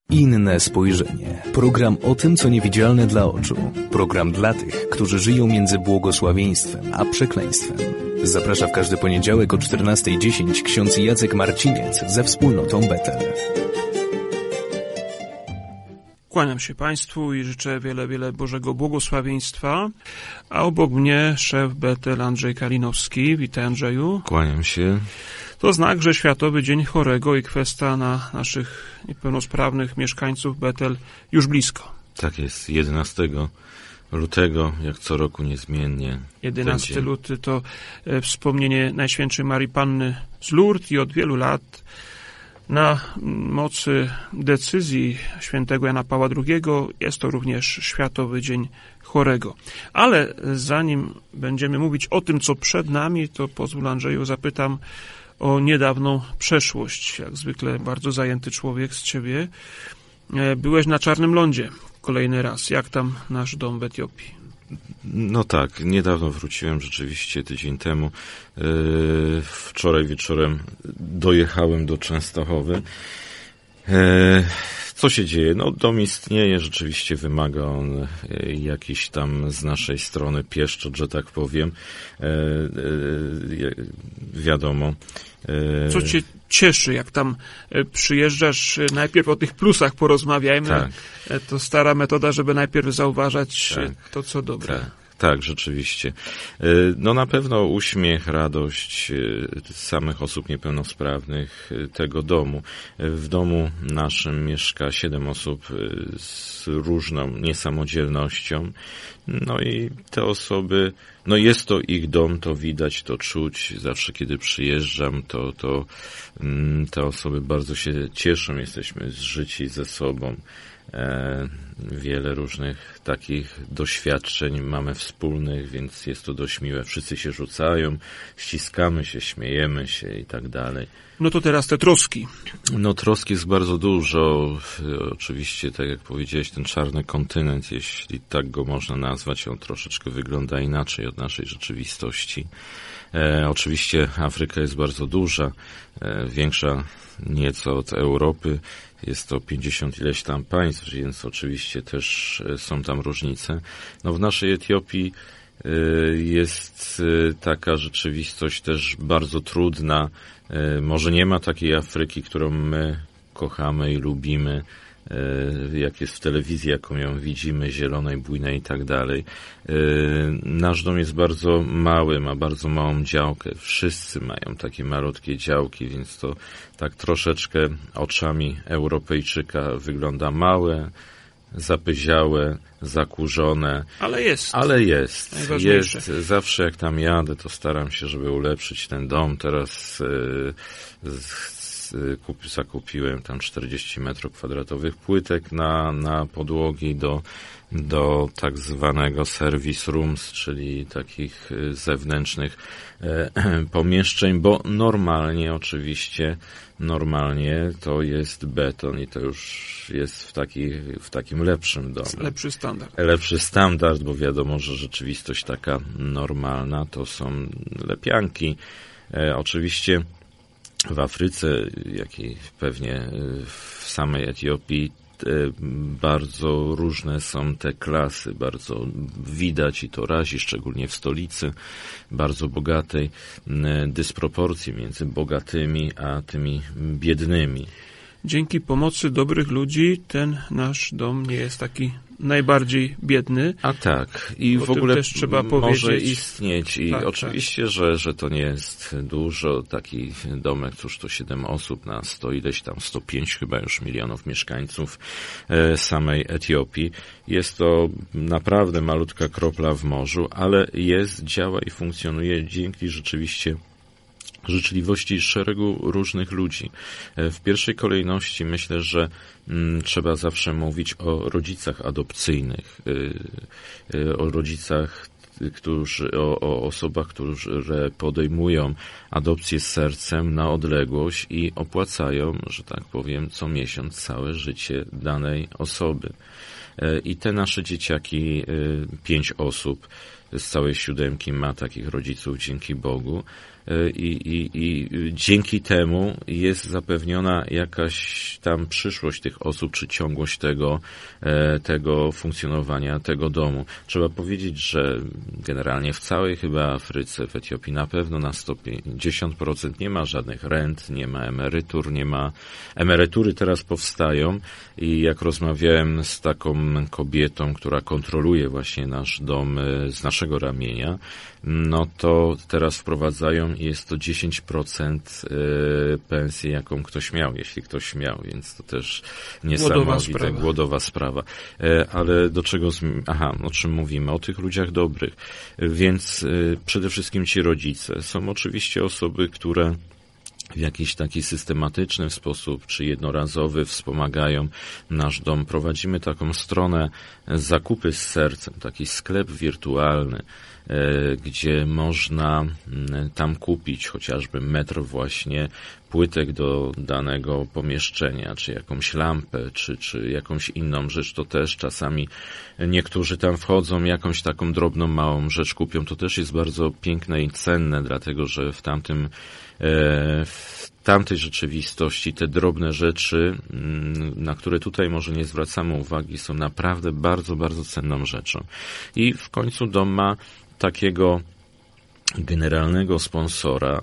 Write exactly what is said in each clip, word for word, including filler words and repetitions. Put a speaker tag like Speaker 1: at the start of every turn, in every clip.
Speaker 1: Inne spojrzenie. Program o tym, co niewidzialne dla oczu. Program dla tych, którzy żyją między błogosławieństwem a przekleństwem. Zaprasza w każdy poniedziałek o czternasta dziesięć ksiądz Jacek Marciniec ze wspólnotą Betel.
Speaker 2: Kłaniam się Państwu i życzę wiele, wiele Bożego błogosławieństwa. A obok mnie szef Betel Andrzej Kalinowski. Witaj, Andrzeju.
Speaker 3: Kłaniam się.
Speaker 2: To znak, że Światowy Dzień Chorego i kwestia na naszych niepełnosprawnych mieszkańców Betel już blisko.
Speaker 3: Tak jest, jedenastego lutego, jak co roku niezmiennie.
Speaker 2: jedenastego luty to e, wspomnienie Najświętszej Marii Panny z Lourdes i od wielu lat na mocy decyzji świętego Jana Pawła drugiego jest to również Światowy Dzień Chorego. Ale zanim będziemy mówić o tym, co przed nami, to pozwól, Andrzeju, zapytam o niedawną przeszłość. Jak zwykle bardzo zajęty człowiek z ciebie. Byłeś na Czarnym Lądzie kolejny raz. Jak tam nasz dom w Etiopii?
Speaker 3: No tak, niedawno wróciłem, rzeczywiście tydzień temu. Wczoraj wieczorem dojechałem do Częstochowy. Co się dzieje? No, dom istnieje, rzeczywiście wymaga on jakiś tam z naszej strony pieszczot, że tak powiem. Wiadomo.
Speaker 2: Co cię cieszy, jak tam przyjeżdżasz? Najpierw o tych plusach porozmawiajmy.
Speaker 3: Tak.
Speaker 2: To stara metoda, żeby najpierw zauważać
Speaker 3: tak.
Speaker 2: to, co dobre.
Speaker 3: Tak. Tak, rzeczywiście. No na pewno uśmiech, radość samych osób niepełnosprawnych tego domu. W domu naszym mieszka siedem osób z różną niesamodzielnością. No i te osoby, no jest to ich dom, to widać, to czuć. Zawsze kiedy przyjeżdżam, to, to te osoby bardzo się cieszą. Jesteśmy zżyci ze sobą. Wiele różnych takich doświadczeń mamy wspólnych, więc jest to dość miłe. Wszyscy się rzucają, ściskamy się, śmiejemy się i tak dalej.
Speaker 2: No to teraz te troski.
Speaker 3: No troski jest bardzo dużo. Oczywiście, tak jak powiedziałeś, ten czarny kontynent, jeśli tak go można nazwać, on troszeczkę wygląda inaczej od naszej rzeczywistości. E, oczywiście Afryka jest bardzo duża, e, większa nieco od Europy. Jest to pięćdziesiąt ileś tam państw, więc oczywiście też są tam różnice. No w naszej Etiopii jest taka rzeczywistość też bardzo trudna. Może nie ma takiej Afryki, którą my kochamy i lubimy, jak jest w telewizji, jaką ją widzimy, zielonej, bujnej i tak dalej. Nasz dom jest bardzo mały, ma bardzo małą działkę. Wszyscy mają takie malutkie działki, więc to tak troszeczkę oczami Europejczyka wygląda małe, zapyziałe, zakurzone.
Speaker 2: Ale jest.
Speaker 3: Ale jest. Jest. Zawsze jak tam jadę, to staram się, żeby ulepszyć ten dom. Teraz yy, Kup, zakupiłem tam czterdzieści metrów kwadratowych płytek na, na podłogi do, do tak zwanego service rooms, czyli takich zewnętrznych e, pomieszczeń, bo normalnie oczywiście, normalnie to jest beton i to już jest w, taki, w takim lepszym domu.
Speaker 2: Lepszy standard.
Speaker 3: Lepszy standard, bo wiadomo, że rzeczywistość taka normalna to są lepianki. E, oczywiście w Afryce, jak i pewnie w samej Etiopii, bardzo różne są te klasy, bardzo widać i to razi, szczególnie w stolicy, bardzo bogatej, dysproporcji między bogatymi a tymi biednymi.
Speaker 2: Dzięki pomocy dobrych ludzi ten nasz dom nie jest taki najbardziej biedny.
Speaker 3: A tak. I w ogóle też trzeba może powiedzieć. istnieć. I tak, oczywiście, tak. Że, że to nie jest dużo. Taki domek, cóż to siedem osób na sto ileś tam, sto pięć chyba już milionów mieszkańców e, samej Etiopii. Jest to naprawdę malutka kropla w morzu, ale jest, działa i funkcjonuje dzięki rzeczywiście życzliwości szeregu różnych ludzi. W pierwszej kolejności myślę, że mm, trzeba zawsze mówić o rodzicach adopcyjnych, yy, o rodzicach, którzy, o, o osobach, które podejmują adopcję z sercem na odległość i opłacają, że tak powiem, co miesiąc całe życie danej osoby. I te nasze dzieciaki, pięć osób z całej siódemki ma takich rodziców, dzięki Bogu. I, i, i dzięki temu jest zapewniona jakaś tam przyszłość tych osób, czy ciągłość tego, tego funkcjonowania tego domu. Trzeba powiedzieć, że generalnie w całej chyba Afryce, w Etiopii na pewno na sto pięćdziesiąt procent nie ma żadnych rent, nie ma emerytur, nie ma... Emerytury teraz powstają i jak rozmawiałem z taką kobietą, która kontroluje właśnie nasz dom z naszego ramienia, no to teraz wprowadzają i jest to dziesięć procent pensji, jaką ktoś miał, jeśli ktoś miał, więc to też niesamowite, głodowa sprawa. Ale do czego, aha, o czym mówimy? O tych ludziach dobrych. Więc przede wszystkim ci rodzice są oczywiście osoby, które w jakiś taki systematyczny sposób, czy jednorazowy wspomagają nasz dom. Prowadzimy taką stronę Zakupy z Sercem, taki sklep wirtualny, gdzie można tam kupić chociażby metr właśnie płytek do danego pomieszczenia, czy jakąś lampę, czy, czy jakąś inną rzecz. To też czasami niektórzy tam wchodzą, jakąś taką drobną, małą rzecz kupią. To też jest bardzo piękne i cenne, dlatego że w tamtym w tamtej rzeczywistości te drobne rzeczy, na które tutaj może nie zwracamy uwagi, są naprawdę bardzo, bardzo cenną rzeczą. I w końcu dom ma takiego generalnego sponsora.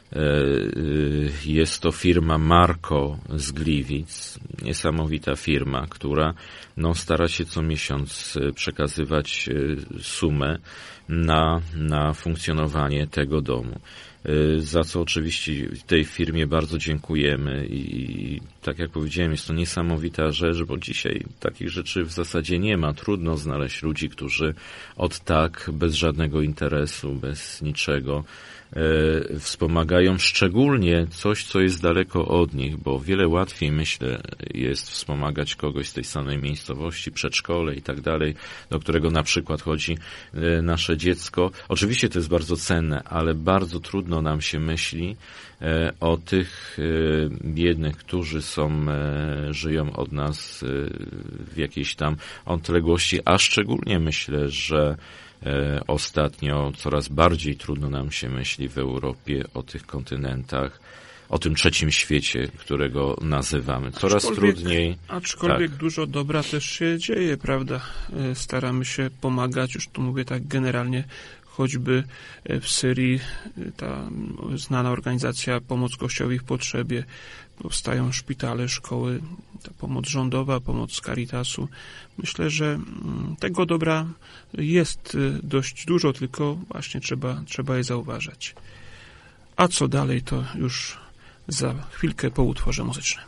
Speaker 3: Jest to firma Marco z Gliwic, niesamowita firma, która no, stara się co miesiąc przekazywać sumę na, na funkcjonowanie tego domu. Za co oczywiście tej firmie bardzo dziękujemy i tak jak powiedziałem, jest to niesamowita rzecz, bo dzisiaj takich rzeczy w zasadzie nie ma. Trudno znaleźć ludzi, którzy od tak, bez żadnego interesu, bez niczego e, wspomagają szczególnie coś, co jest daleko od nich, bo wiele łatwiej, myślę, jest wspomagać kogoś z tej samej miejscowości, przedszkole i tak dalej, do którego na przykład chodzi e, nasze dziecko. Oczywiście to jest bardzo cenne, ale bardzo trudno nam się myśli e, o tych e, biednych, którzy są, e, żyją od nas e, w jakiejś tam odległości, a szczególnie myślę, że e, ostatnio coraz bardziej trudno nam się myśli w Europie o tych kontynentach, o tym trzecim świecie, którego nazywamy. Coraz aczkolwiek, trudniej.
Speaker 2: Aczkolwiek tak. Dużo dobra też się dzieje, prawda? Staramy się pomagać, już tu mówię tak generalnie, choćby w Syrii ta znana organizacja Pomoc Kościołowi w Potrzebie, powstają szpitale, szkoły, ta pomoc rządowa, pomoc z Caritasu. Myślę, że tego dobra jest dość dużo, tylko właśnie trzeba, trzeba je zauważać. A co dalej, to już za chwilkę po utworze muzycznym.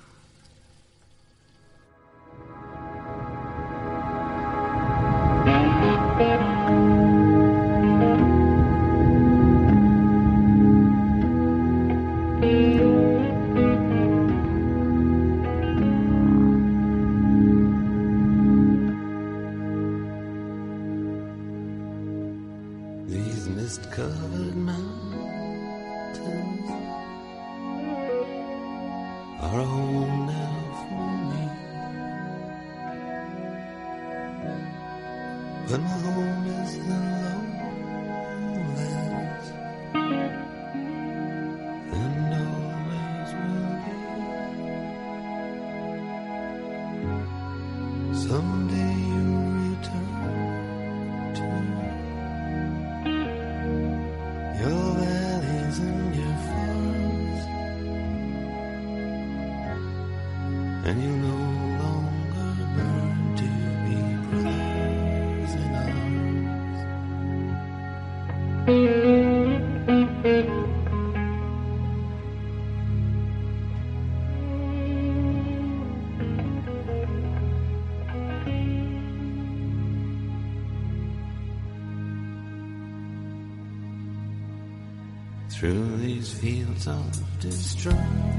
Speaker 4: Through these fields of destruction,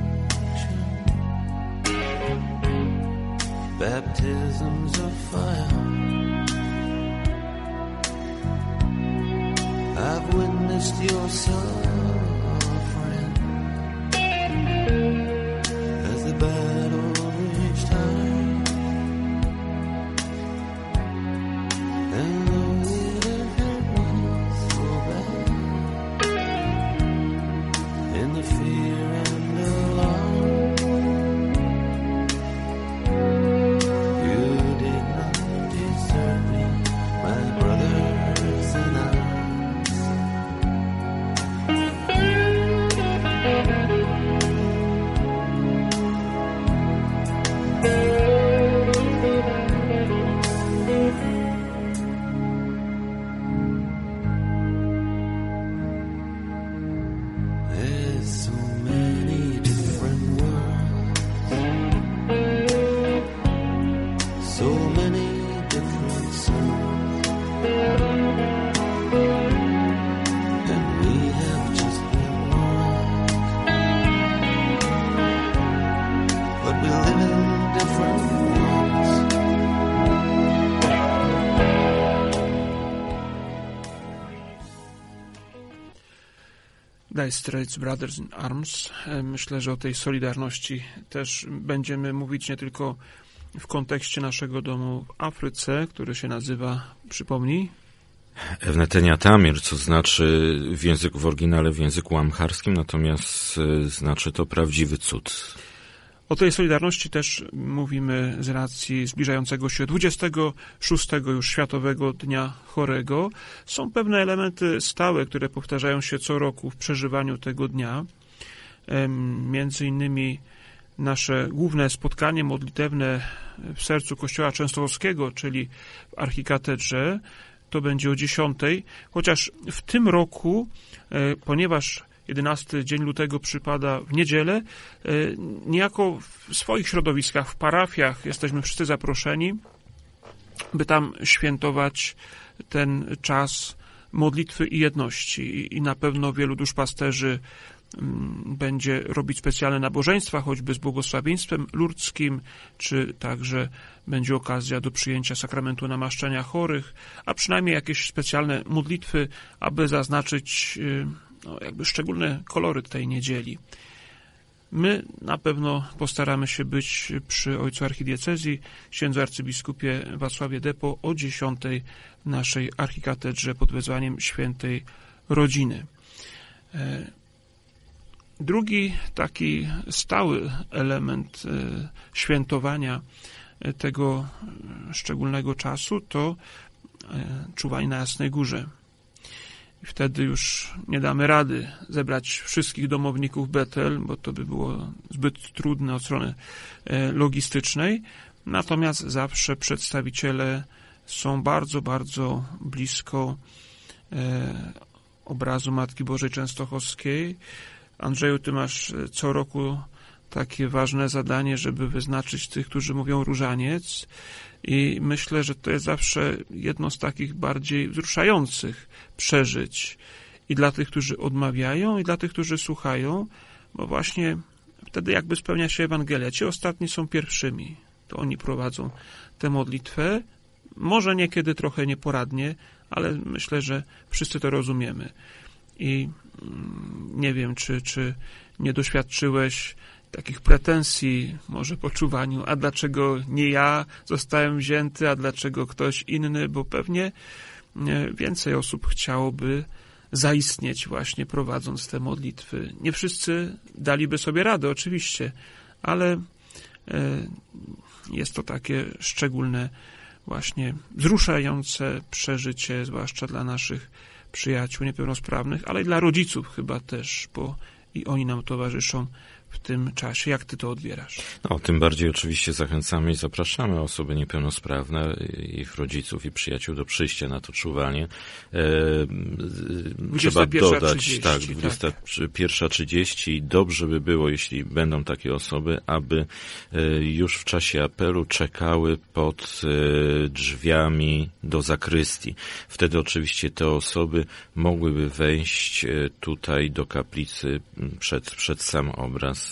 Speaker 4: baptisms of fire, I've witnessed your suffering as the battle reached high.
Speaker 2: Dire Straits Brothers in Arms. Myślę, że o tej solidarności też będziemy mówić nie tylko w kontekście naszego domu w Afryce, który się nazywa, przypomnij?
Speaker 3: Ewnetynia Tamir, co znaczy w języku, w oryginale w języku amharskim, natomiast znaczy to prawdziwy cud.
Speaker 2: O tej solidarności też mówimy z racji zbliżającego się dwudziestego szóstego już Światowego Dnia Chorego. Są pewne elementy stałe, które powtarzają się co roku w przeżywaniu tego dnia. Między innymi nasze główne spotkanie modlitewne w sercu Kościoła Częstochowskiego, czyli w archikatedrze. To będzie o dziesiątej, chociaż w tym roku, ponieważ jedenasty dzień lutego przypada w niedzielę, niejako w swoich środowiskach, w parafiach jesteśmy wszyscy zaproszeni, by tam świętować ten czas modlitwy i jedności. I na pewno wielu duszpasterzy będzie robić specjalne nabożeństwa, choćby z błogosławieństwem lurdzkim, czy także będzie okazja do przyjęcia sakramentu namaszczenia chorych, a przynajmniej jakieś specjalne modlitwy, aby zaznaczyć no, jakby szczególny koloryt tej niedzieli. My na pewno postaramy się być przy ojcu archidiecezji, księdzu arcybiskupie Wacławie Depo o dziesiątej w naszej archikatedrze pod wezwaniem świętej rodziny. Drugi taki stały element świętowania tego szczególnego czasu to czuwanie na Jasnej Górze. I wtedy już nie damy rady zebrać wszystkich domowników Betel, bo to by było zbyt trudne od strony logistycznej. Natomiast zawsze przedstawiciele są bardzo, bardzo blisko obrazu Matki Bożej Częstochowskiej. Andrzeju, ty masz co roku takie ważne zadanie, żeby wyznaczyć tych, którzy mówią różaniec, i myślę, że to jest zawsze jedno z takich bardziej wzruszających przeżyć i dla tych, którzy odmawiają, i dla tych, którzy słuchają, bo właśnie wtedy jakby spełnia się Ewangelia. Ci ostatni są pierwszymi, to oni prowadzą tę modlitwę, może niekiedy trochę nieporadnie, ale myślę, że wszyscy to rozumiemy. I nie wiem, czy, czy nie doświadczyłeś takich pretensji może po czuwaniu, a dlaczego nie ja zostałem wzięty, a dlaczego ktoś inny, bo pewnie więcej osób chciałoby zaistnieć właśnie prowadząc te modlitwy. Nie wszyscy daliby sobie radę, oczywiście, ale jest to takie szczególne, właśnie wzruszające przeżycie, zwłaszcza dla naszych przyjaciół niepełnosprawnych, ale i dla rodziców chyba też, bo i oni nam towarzyszą w tym czasie. Jak ty to odbierasz?
Speaker 3: No, tym bardziej oczywiście zachęcamy i zapraszamy osoby niepełnosprawne, ich rodziców i przyjaciół do przyjścia na to czuwanie. E, trzeba dodać, tak, dwudziesta pierwsza trzydzieści. Dobrze by było, jeśli będą takie osoby, aby e, już w czasie apelu czekały pod e, drzwiami do zakrystii. Wtedy oczywiście te osoby mogłyby wejść e, tutaj do kaplicy przed, przed sam obraz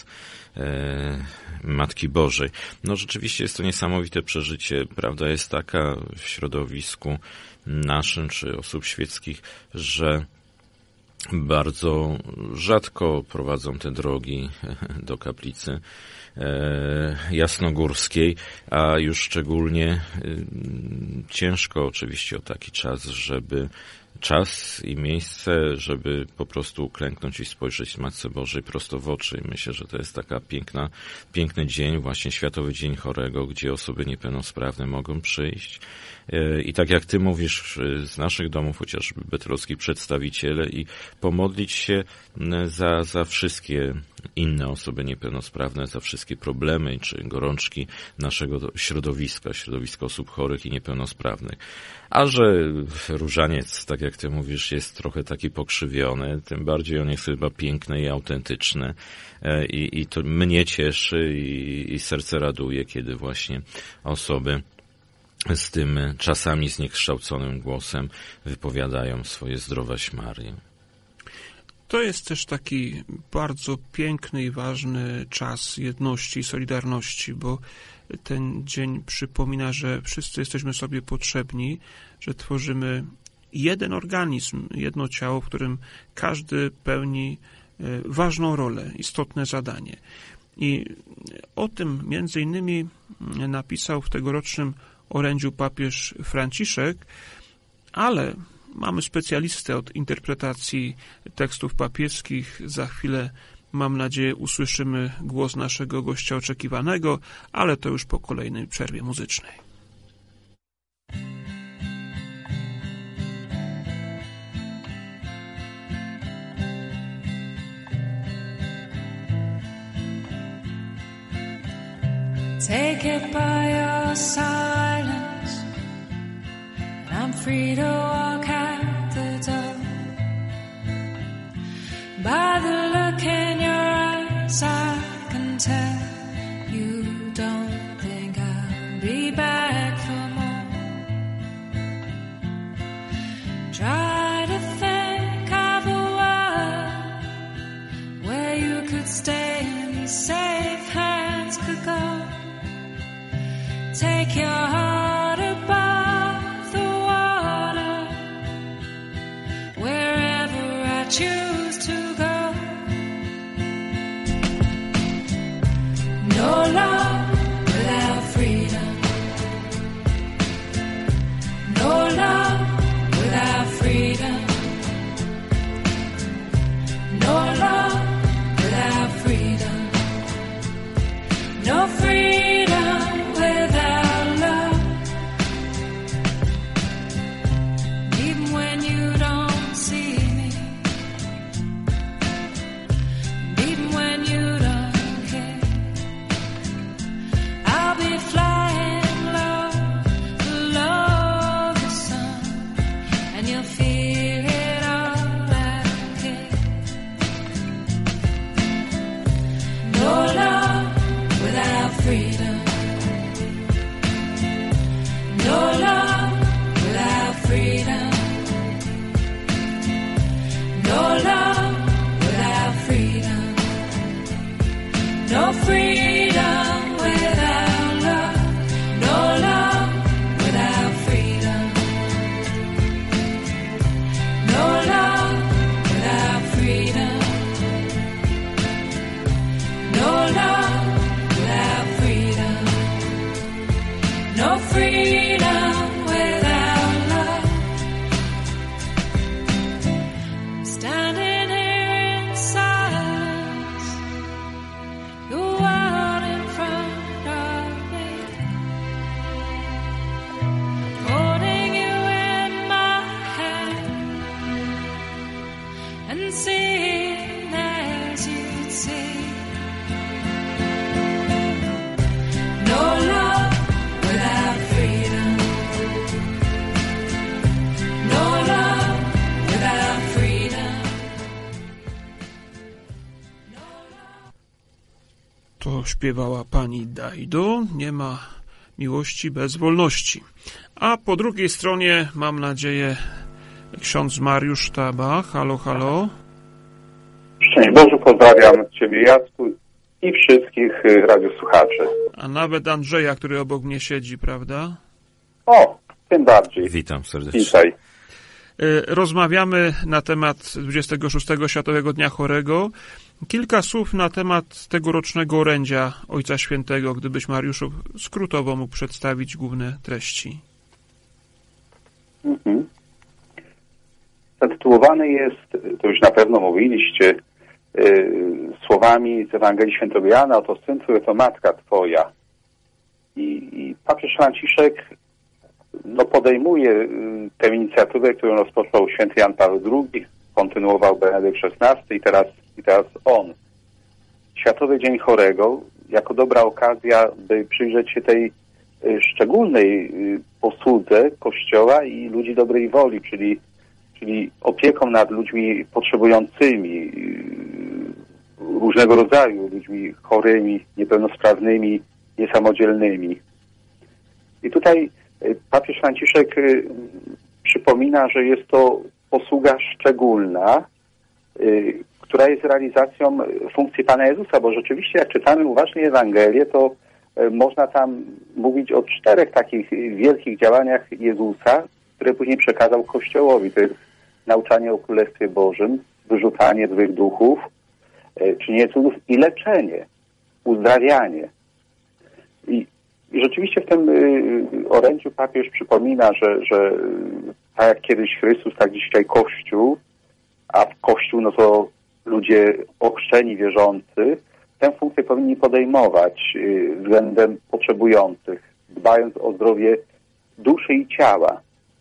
Speaker 3: Matki Bożej. No rzeczywiście jest to niesamowite przeżycie. Prawda jest taka w środowisku naszym, czy osób świeckich, że bardzo rzadko prowadzą te drogi do kaplicy jasnogórskiej, a już szczególnie ciężko oczywiście o taki czas, żeby czas i miejsce, żeby po prostu uklęknąć i spojrzeć Matce Bożej prosto w oczy. I myślę, że to jest taka piękna, piękny dzień, właśnie Światowy Dzień Chorego, gdzie osoby niepełnosprawne mogą przyjść. I tak jak ty mówisz, z naszych domów, chociażby betlowskich przedstawiciele, i pomodlić się za, za wszystkie inne osoby niepełnosprawne, za wszystkie problemy czy gorączki naszego środowiska, środowiska osób chorych i niepełnosprawnych. A że różaniec, tak jak ty mówisz, jest trochę taki pokrzywiony, tym bardziej on jest chyba piękny i autentyczny. I, i to mnie cieszy i, i serce raduje, kiedy właśnie osoby z tym czasami zniekształconym głosem wypowiadają swoje zdrowaś Maryjo.
Speaker 2: To jest też taki bardzo piękny i ważny czas jedności i solidarności, bo ten dzień przypomina, że wszyscy jesteśmy sobie potrzebni, że tworzymy jeden organizm, jedno ciało, w którym każdy pełni ważną rolę, istotne zadanie. I o tym między innymi napisał w tegorocznym orędziu papież Franciszek, ale mamy specjalistę od interpretacji tekstów papieskich. Za chwilę, mam nadzieję, usłyszymy głos naszego gościa oczekiwanego, ale to już po kolejnej przerwie muzycznej.
Speaker 5: Take it by your silence, and I'm free to walk out the door. By the look in your eyes, I can tell you don't think I'll be back for more. Try to think of a world where you could stay and safe hands could go. Take your heart above the water, wherever I choose to go. No love without freedom. No love without freedom. No love without freedom. No freedom without love. Even when you don't see me, even when you don't care, I'll be flying low, below the sun, and you'll feel it all like care. No love without freedom. No love without freedom. No love without freedom. No freedom without love. No love without freedom. No love without freedom. No love without freedom. No freedom without love. Standing here in silence, the world in front of me, holding you in my hand and seeing as you'd see. No love without freedom. No love without freedom.
Speaker 2: To śpiewała pani Dajdo. Nie ma miłości bez wolności. A po drugiej stronie, mam nadzieję, ksiądz Mariusz Taba. Halo, halo.
Speaker 6: Szczęść Boże, pozdrawiam Ciebie, Jacku, i wszystkich y, radiosłuchaczy.
Speaker 2: A nawet Andrzeja, który obok mnie siedzi, prawda?
Speaker 6: O, tym bardziej.
Speaker 3: Witam serdecznie.
Speaker 6: Witaj.
Speaker 2: Rozmawiamy na temat dwudziestego szóstego Światowego Dnia Chorego. Kilka słów na temat tegorocznego orędzia Ojca Świętego, gdybyś, Mariuszu, skrótowo mógł przedstawić główne treści.
Speaker 6: Mhm. Zatytułowany jest, to już na pewno mówiliście, y, słowami z Ewangelii Świętego Jana: oto syn twój, to matka twoja. I, i papież Franciszek no, podejmuje y, tę inicjatywę, którą rozpoczął święty Jan Paweł drugi, kontynuował Benedykt szesnasty i teraz, i teraz on. Światowy Dzień Chorego jako dobra okazja, by przyjrzeć się tej y, szczególnej y, posłudze Kościoła i ludzi dobrej woli, czyli, czyli opieką nad ludźmi potrzebującymi, y, różnego rodzaju ludźmi chorymi, niepełnosprawnymi, niesamodzielnymi. I tutaj papież Franciszek przypomina, że jest to posługa szczególna, która jest realizacją funkcji Pana Jezusa, bo rzeczywiście jak czytamy uważnie Ewangelię, to można tam mówić o czterech takich wielkich działaniach Jezusa, które później przekazał Kościołowi. To jest nauczanie o Królestwie Bożym, wyrzucanie złych duchów, czynienie cudów i leczenie, uzdrawianie. I, i rzeczywiście w tym y, orędziu papież przypomina, że, że tak jak kiedyś Chrystus, tak dzisiaj Kościół, a w Kościół no to ludzie ochrzczeni, wierzący, tę funkcję powinni podejmować y, względem potrzebujących, dbając o zdrowie duszy i ciała.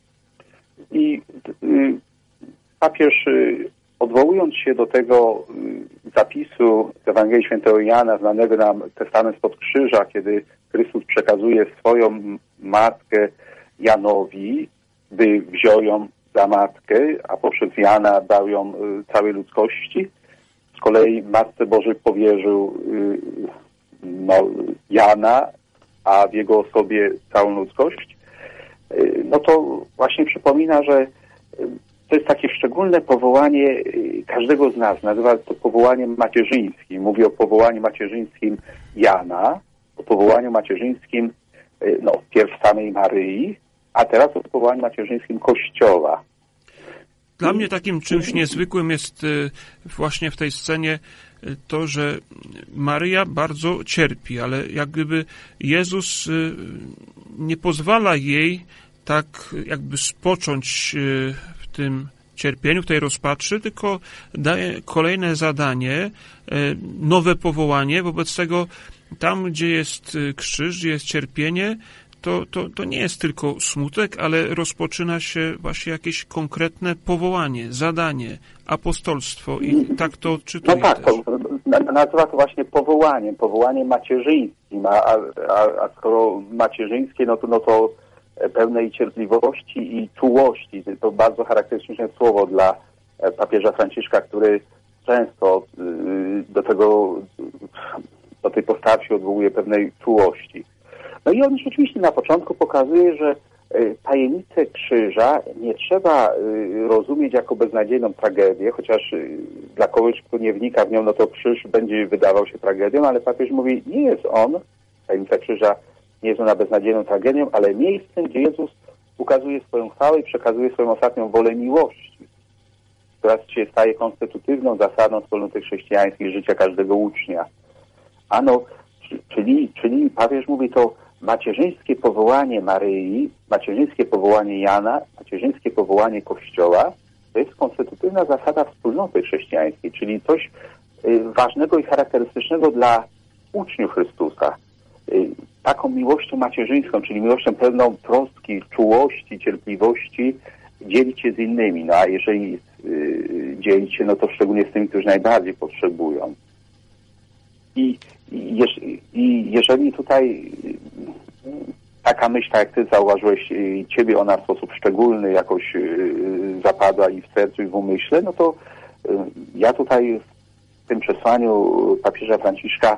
Speaker 6: I y, papież, y, odwołując się do tego y, zapisu z Ewangelii Świętego Jana, znanego nam testament spod krzyża, kiedy Chrystus przekazuje swoją matkę Janowi, by wziął ją za matkę, a poprzez Jana dał ją y, całej ludzkości. Z kolei Matce Bożej powierzył y, no, Jana, a w jego osobie całą ludzkość. Y, no to właśnie przypomina, że y, to jest takie szczególne powołanie y, każdego z nas. Nazywa to powołaniem macierzyńskim. Mówi o powołaniu macierzyńskim Jana, o powołaniu macierzyńskim y, no, pierw samej Maryi, a teraz o powołaniu macierzyńskim Kościoła.
Speaker 2: Dla mnie takim czymś niezwykłym jest y, właśnie w tej scenie y, to, że Maryja bardzo cierpi, ale jak gdyby Jezus y, nie pozwala jej tak jakby spocząć y, w tym cierpieniu, w tej rozpaczy, tylko daje kolejne zadanie, y, nowe powołanie. Wobec tego tam, gdzie jest krzyż, gdzie jest cierpienie, To, to, to nie jest tylko smutek, ale rozpoczyna się właśnie jakieś konkretne powołanie, zadanie, apostolstwo i tak to odczytuję.
Speaker 6: No tak, to, nazywa to właśnie powołaniem, powołaniem macierzyńskim, a, a, a skoro macierzyńskie, no to, no to pełnej cierpliwości i czułości. To bardzo charakterystyczne słowo dla papieża Franciszka, który często do tego, do tej postawy się odwołuje pewnej czułości. No i on rzeczywiście na początku pokazuje, że tajemnicę krzyża nie trzeba rozumieć jako beznadziejną tragedię, chociaż dla kogoś, kto nie wnika w nią, no to krzyż będzie wydawał się tragedią, ale papież mówi, nie jest on, tajemnica krzyża nie jest ona beznadziejną tragedią, ale miejscem, gdzie Jezus ukazuje swoją chwałę i przekazuje swoją ostatnią wolę miłości, która się staje konstytutywną zasadą wspólnoty chrześcijańskiej życia każdego ucznia. Ano, czyli, czyli papież mówi to macierzyńskie powołanie Maryi, macierzyńskie powołanie Jana, macierzyńskie powołanie Kościoła, to jest konstytutywna zasada wspólnoty chrześcijańskiej, czyli coś y, ważnego i charakterystycznego dla uczniów Chrystusa. Y, taką miłością macierzyńską, czyli miłością pełną troski, czułości, cierpliwości, dzielić się z innymi. No a jeżeli y, dzielić się, no to szczególnie z tymi, którzy najbardziej potrzebują. I, i, jeż, I jeżeli tutaj taka myśl, tak jak ty zauważyłeś, ciebie ona w sposób szczególny jakoś zapadła i w sercu, i w umyśle, no to ja tutaj w tym przesłaniu papieża Franciszka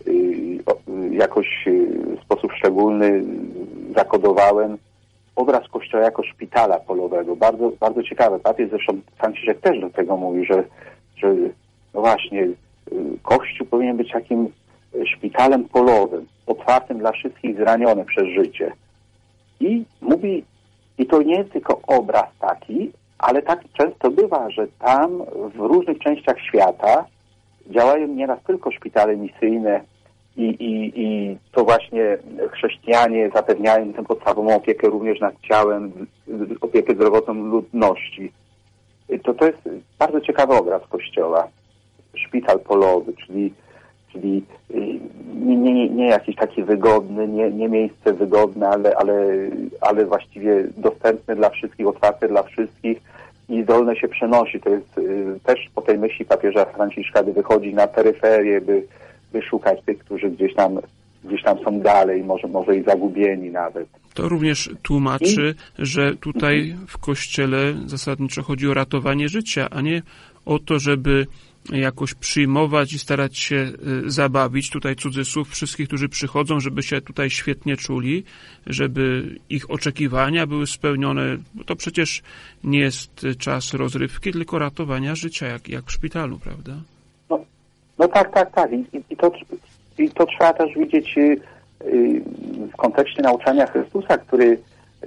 Speaker 6: jakoś w sposób szczególny zakodowałem obraz Kościoła jako szpitala polowego. Bardzo, bardzo ciekawe. Papież zresztą Franciszek też do tego mówi, że, że no właśnie Kościół powinien być takim szpitalem polowym, otwartym dla wszystkich zranionych przez życie. I mówi, i to nie jest tylko obraz taki, ale tak często bywa, że tam w różnych częściach świata działają nieraz tylko szpitale misyjne i, i, i to właśnie chrześcijanie zapewniają tę podstawową opiekę również nad ciałem, opiekę zdrowotną ludności. To, to jest bardzo ciekawy obraz Kościoła. Szpital polowy, czyli, czyli nie, nie, nie jakiś taki wygodny, nie, nie miejsce wygodne, ale, ale, ale właściwie dostępne dla wszystkich, otwarte dla wszystkich i zdolne się przenosi. To jest też po tej myśli papieża Franciszka, by wychodzić na peryferię, by, by szukać tych, którzy gdzieś tam, gdzieś tam są dalej, może, może i zagubieni nawet.
Speaker 2: To również tłumaczy, I? że tutaj w Kościele zasadniczo chodzi o ratowanie życia, a nie o to, żeby jakoś przyjmować i starać się zabawić, tutaj cudzysłów, wszystkich, którzy przychodzą, żeby się tutaj świetnie czuli, żeby ich oczekiwania były spełnione, bo to przecież nie jest czas rozrywki, tylko ratowania życia, jak, jak w szpitalu, prawda?
Speaker 6: No, no tak, tak, tak. I, i, to, I to trzeba też widzieć w kontekście nauczania Chrystusa, który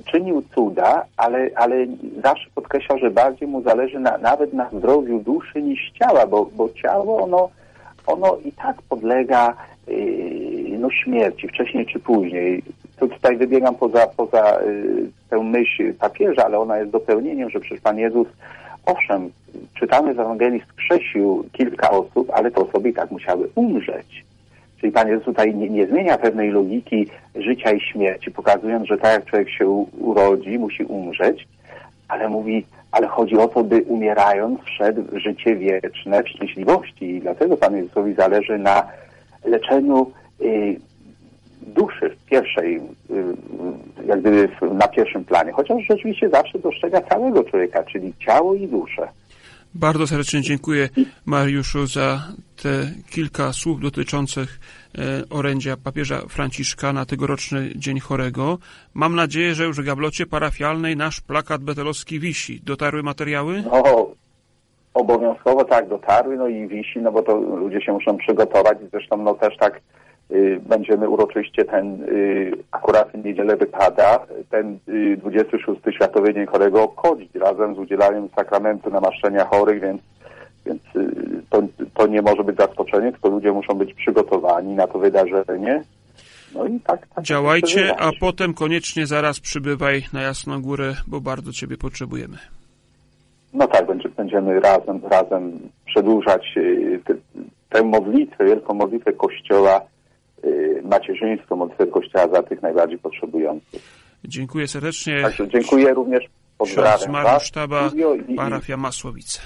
Speaker 6: czynił cuda, ale, ale zawsze podkreślał, że bardziej mu zależy na, nawet na zdrowiu duszy niż ciała, bo, bo ciało ono, ono i tak podlega yy, no, śmierci, wcześniej czy później. To tutaj wybiegam poza, poza yy, tę myśl papieża, ale ona jest dopełnieniem, że przecież Pan Jezus, owszem, czytamy w Ewangelii, wskrzesił kilka osób, ale te osoby i tak musiały umrzeć. Czyli Pan Jezus tutaj nie, nie zmienia pewnej logiki życia i śmierci, pokazując, że tak jak człowiek się urodzi, musi umrzeć, ale mówi, ale chodzi o to, by umierając wszedł w życie wieczne, w szczęśliwości. I dlatego Panu Jezusowi zależy na leczeniu y, duszy w pierwszej, y, jak gdyby na pierwszym planie. Chociaż rzeczywiście zawsze dostrzega całego człowieka, czyli ciało i duszę.
Speaker 2: Bardzo serdecznie dziękuję, Mariuszu, za te kilka słów dotyczących e, orędzia papieża Franciszka na tegoroczny Dzień Chorego. Mam nadzieję, że już w gablocie parafialnej nasz plakat betelowski wisi. Dotarły materiały?
Speaker 6: No, obowiązkowo tak, dotarły, no i wisi, no bo to ludzie się muszą przygotować. Zresztą no też tak y, będziemy uroczyście ten, y, akurat w niedzielę wypada, ten y, dwudziesty szósty Światowy Dzień Chorego obchodzić razem z udzielaniem sakramentu namaszczenia chorych, więc, więc y, to, to nie może być zaskoczenie, tylko ludzie muszą być przygotowani na to wydarzenie. No i tak, tak
Speaker 2: Działajcie, a potem koniecznie zaraz przybywaj na Jasną Górę, bo bardzo Ciebie potrzebujemy.
Speaker 6: No tak, będziemy razem, razem przedłużać te, tę modlitwę, wielką modlitwę Kościoła, macierzyńską modlitwę Kościoła za tych najbardziej potrzebujących.
Speaker 2: Dziękuję serdecznie.
Speaker 6: Także dziękuję również, pozdrawiam
Speaker 2: Ksiądz Mariusz Sztaba,
Speaker 6: i,
Speaker 2: parafia Masłowice.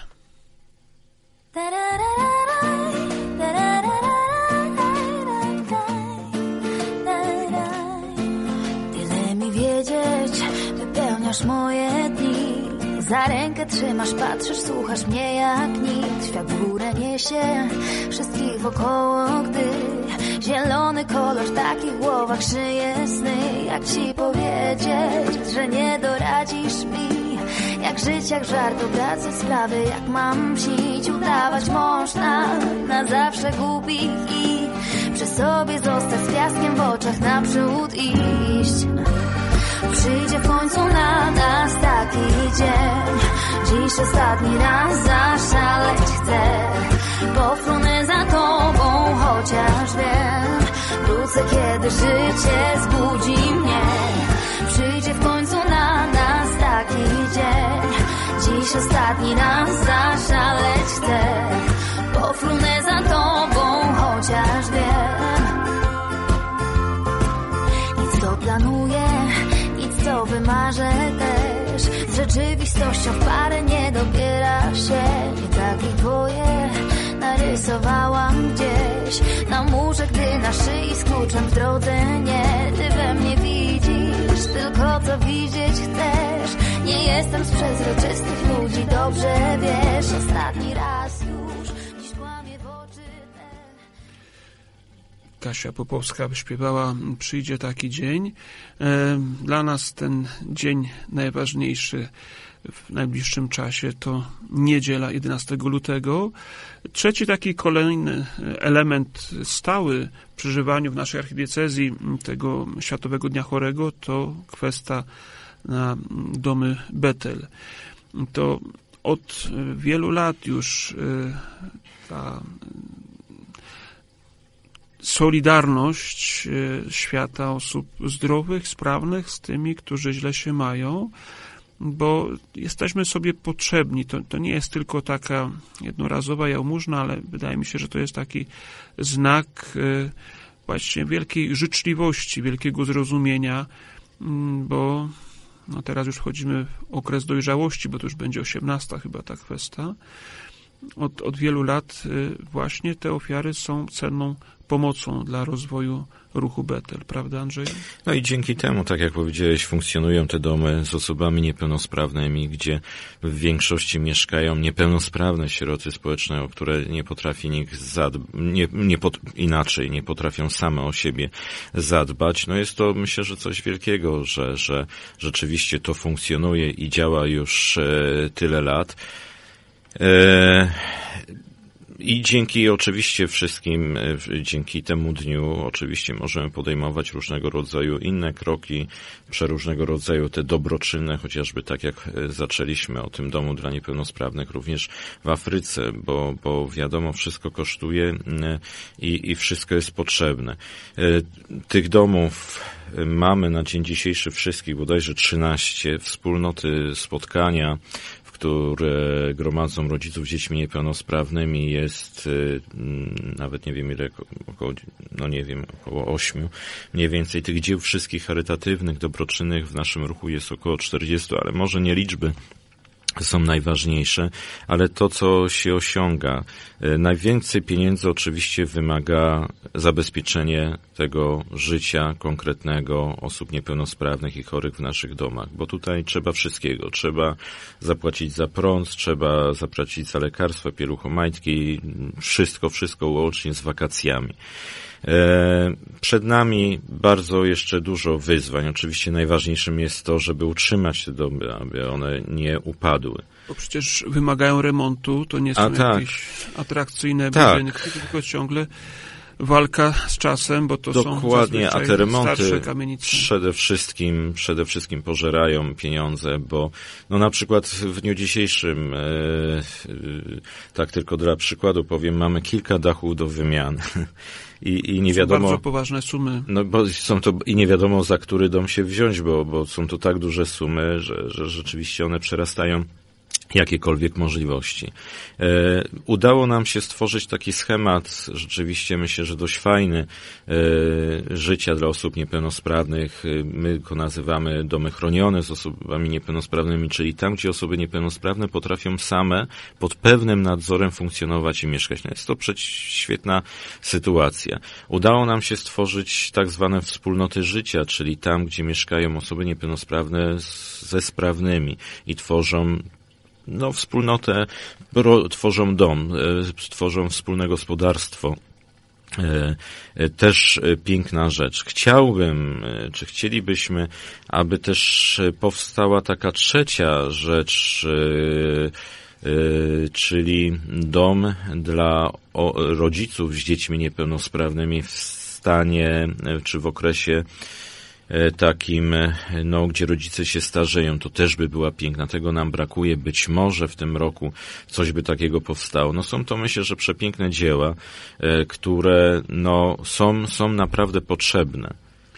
Speaker 5: Tyle mi wiedzieć, wypełniasz moje dni. Za rękę trzymasz, patrzysz, słuchasz mnie jak nikt. Świat w górę niesie wszystkich wokoło, gdy zielony kolor w takich głowach szyje sny. Jak ci powiedzieć, że nie doradzisz mi? Jak żyć, jak żart, obracać sprawy, jak mam śnić. Udawać można na zawsze głupich i przy sobie zostać z piaskiem w oczach, naprzód iść. Przyjdzie w końcu na nas taki dzień. Dziś ostatni raz zaszaleć chcę. Pofrunę za tobą, chociaż wiem, wrócę, kiedy życie zbudzi mnie. Przyjdzie w końcu na nas taki dzień. Dziś ostatni raz zaszaleć chcę. Pofrunę za tobą, chociaż wiem. Nic to planuję, co wymarzę też. Z rzeczywistością w parę nie dobiera się. Nie tak jak twoje narysowałam gdzieś na murze, gdy na szyi z kluczem w drodze nie. Ty we mnie widzisz tylko co widzieć chcesz. Nie jestem z przezroczystych ludzi, dobrze wiesz. Ostatni raz już dziś kłamie w oczy te.
Speaker 2: Kasia Popowska wyśpiewała Przyjdzie taki dzień. Dla nas ten dzień najważniejszy w najbliższym czasie to niedziela jedenastego lutego. Trzeci taki kolejny element stały w przeżywaniu w naszej archidiecezji tego Światowego Dnia Chorego to kwestia na domy Betel. To od wielu lat już ta solidarność świata osób zdrowych, sprawnych z tymi, którzy źle się mają, bo jesteśmy sobie potrzebni. To, to nie jest tylko taka jednorazowa jałmużna, ale wydaje mi się, że to jest taki znak właśnie wielkiej życzliwości, wielkiego zrozumienia, bo no teraz już wchodzimy w okres dojrzałości, bo to już będzie osiemnasta chyba ta kwestia. Od, od wielu lat właśnie te ofiary są cenną pomocą dla rozwoju ruchu Betel, prawda, Andrzej?
Speaker 3: No i dzięki temu, tak jak powiedziałeś, funkcjonują te domy z osobami niepełnosprawnymi, gdzie w większości mieszkają niepełnosprawne sieroty społeczne, o które nie potrafi nikt zadbać, nie, nie pot, inaczej, nie potrafią same o siebie zadbać. No jest to, myślę, że coś wielkiego, że, że rzeczywiście to funkcjonuje i działa już e, tyle lat. E, I dzięki oczywiście wszystkim, dzięki temu dniu oczywiście możemy podejmować różnego rodzaju inne kroki, przeróżnego rodzaju te dobroczynne, chociażby tak jak zaczęliśmy o tym domu dla niepełnosprawnych również w Afryce, bo, bo wiadomo, wszystko kosztuje i, i wszystko jest potrzebne. Tych domów mamy na dzień dzisiejszy wszystkich bodajże trzynaście, wspólnoty, spotkania, które gromadzą rodziców z dziećmi niepełnosprawnymi, jest nawet nie wiem ile, około, no nie wiem, około ośmiu. Mniej więcej tych dzieł wszystkich charytatywnych, dobroczynnych w naszym ruchu jest około czterdziestu, ale może nie liczby są najważniejsze, ale to, co się osiąga. Najwięcej pieniędzy oczywiście wymaga zabezpieczenie tego życia konkretnego osób niepełnosprawnych i chorych w naszych domach, bo tutaj trzeba wszystkiego. Trzeba zapłacić za prąd, trzeba zapłacić za lekarstwa, pieluchomajtki, wszystko, wszystko łącznie z wakacjami. Przed nami bardzo jeszcze dużo wyzwań. Oczywiście najważniejszym jest to, żeby utrzymać te domy, aby one nie upadły.
Speaker 2: Bo przecież wymagają remontu, to nie są
Speaker 3: A tak.
Speaker 2: jakieś atrakcyjne
Speaker 3: tak.
Speaker 2: budynki, tylko ciągle walka z czasem, bo to
Speaker 3: Dokładnie,
Speaker 2: są
Speaker 3: a te remonty
Speaker 2: starsze kamienice.
Speaker 3: Przede wszystkim, przede wszystkim pożerają pieniądze, bo no na przykład w dniu dzisiejszym, e, e, tak tylko dla przykładu powiem, mamy kilka dachów do wymiany. I, i nie
Speaker 2: są
Speaker 3: wiadomo.
Speaker 2: Bardzo poważne sumy.
Speaker 3: No bo są to i nie wiadomo, za który dom się wziąć, bo, bo są to tak duże sumy, że, że rzeczywiście one przerastają jakiekolwiek możliwości. E, udało nam się stworzyć taki schemat, rzeczywiście myślę, że dość fajny, e, życia dla osób niepełnosprawnych. My go nazywamy domy chronione z osobami niepełnosprawnymi, czyli tam, gdzie osoby niepełnosprawne potrafią same pod pewnym nadzorem funkcjonować i mieszkać. No jest to przecież świetna sytuacja. Udało nam się stworzyć tak zwane wspólnoty życia, czyli tam, gdzie mieszkają osoby niepełnosprawne z, ze sprawnymi i tworzą no, wspólnotę, tworzą dom, tworzą wspólne gospodarstwo. Też piękna rzecz. Chciałbym, czy chcielibyśmy, aby też powstała taka trzecia rzecz, czyli dom dla rodziców z dziećmi niepełnosprawnymi w stanie, czy w okresie takim, no, gdzie rodzice się starzeją, to też by była piękna. Tego nam brakuje. Być może w tym roku coś by takiego powstało. No są to, myślę, że przepiękne dzieła, które, no, są, są naprawdę potrzebne.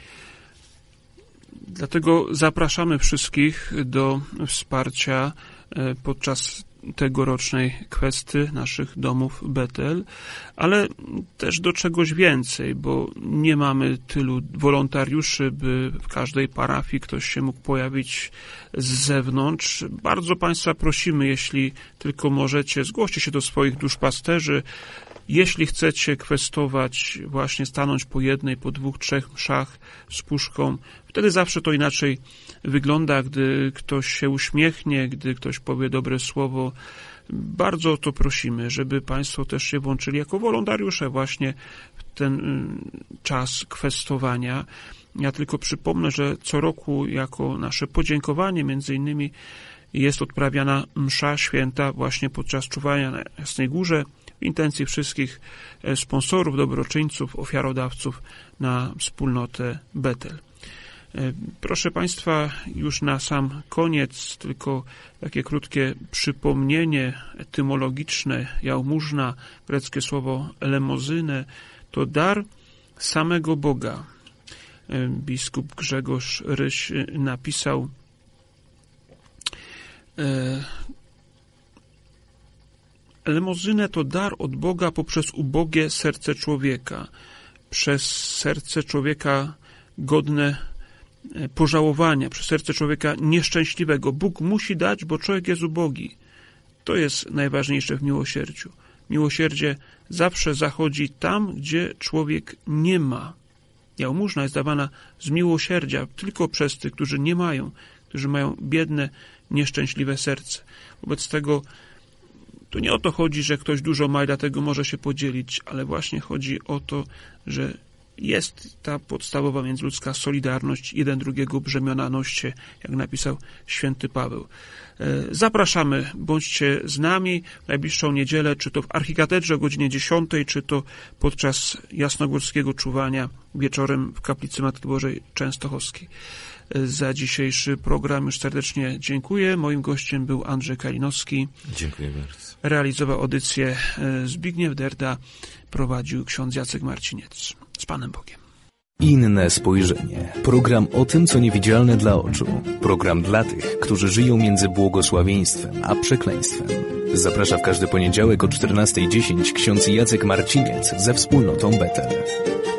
Speaker 2: Dlatego zapraszamy wszystkich do wsparcia podczas tegorocznej kwesty naszych domów Betel, ale też do czegoś więcej, bo nie mamy tylu wolontariuszy, by w każdej parafii ktoś się mógł pojawić z zewnątrz. Bardzo Państwa prosimy, jeśli tylko możecie, zgłoście się do swoich duszpasterzy. Jeśli chcecie kwestować, właśnie stanąć po jednej, po dwóch, trzech mszach z puszką, wtedy zawsze to inaczej wygląda, gdy ktoś się uśmiechnie, gdy ktoś powie dobre słowo. Bardzo o to prosimy, żeby Państwo też się włączyli jako wolontariusze właśnie w ten czas kwestowania. Ja tylko przypomnę, że co roku jako nasze podziękowanie między innymi jest odprawiana msza święta właśnie podczas czuwania na Jasnej Górze, w intencji wszystkich sponsorów, dobroczyńców, ofiarodawców na wspólnotę Betel. Proszę Państwa, już na sam koniec tylko takie krótkie przypomnienie etymologiczne. Jałmużna, greckie słowo elemozyne, to dar samego Boga. Biskup Grzegorz Ryś napisał: Elemozynę to dar od Boga poprzez ubogie serce człowieka, przez serce człowieka godne pożałowania, przez serce człowieka nieszczęśliwego. Bóg musi dać, bo człowiek jest ubogi. To jest najważniejsze w miłosierdziu. Miłosierdzie zawsze zachodzi tam, gdzie człowiek nie ma. Jałmużna jest dawana z miłosierdzia tylko przez tych, którzy nie mają, którzy mają biedne, nieszczęśliwe serce. Wobec tego to nie o to chodzi, że ktoś dużo ma i dlatego może się podzielić, ale właśnie chodzi o to, że jest ta podstawowa międzyludzka solidarność, jeden drugiego brzemiona noście, jak napisał święty Paweł. Zapraszamy, bądźcie z nami w najbliższą niedzielę, czy to w archikatedrze o godzinie dziesiątej, czy to podczas jasnogórskiego czuwania wieczorem w kaplicy Matki Bożej Częstochowskiej. Za dzisiejszy program już serdecznie dziękuję. Moim gościem był Andrzej Kalinowski.
Speaker 3: Dziękuję bardzo.
Speaker 2: Realizował audycję Zbigniew Derda, prowadził ksiądz Jacek Marciniec. Z Panem Bogiem.
Speaker 1: Inne spojrzenie. Program o tym, co niewidzialne dla oczu. Program dla tych, którzy żyją między błogosławieństwem a przekleństwem. Zaprasza w każdy poniedziałek o czternastej dziesięć ksiądz Jacek Marciniec ze wspólnotą Betel.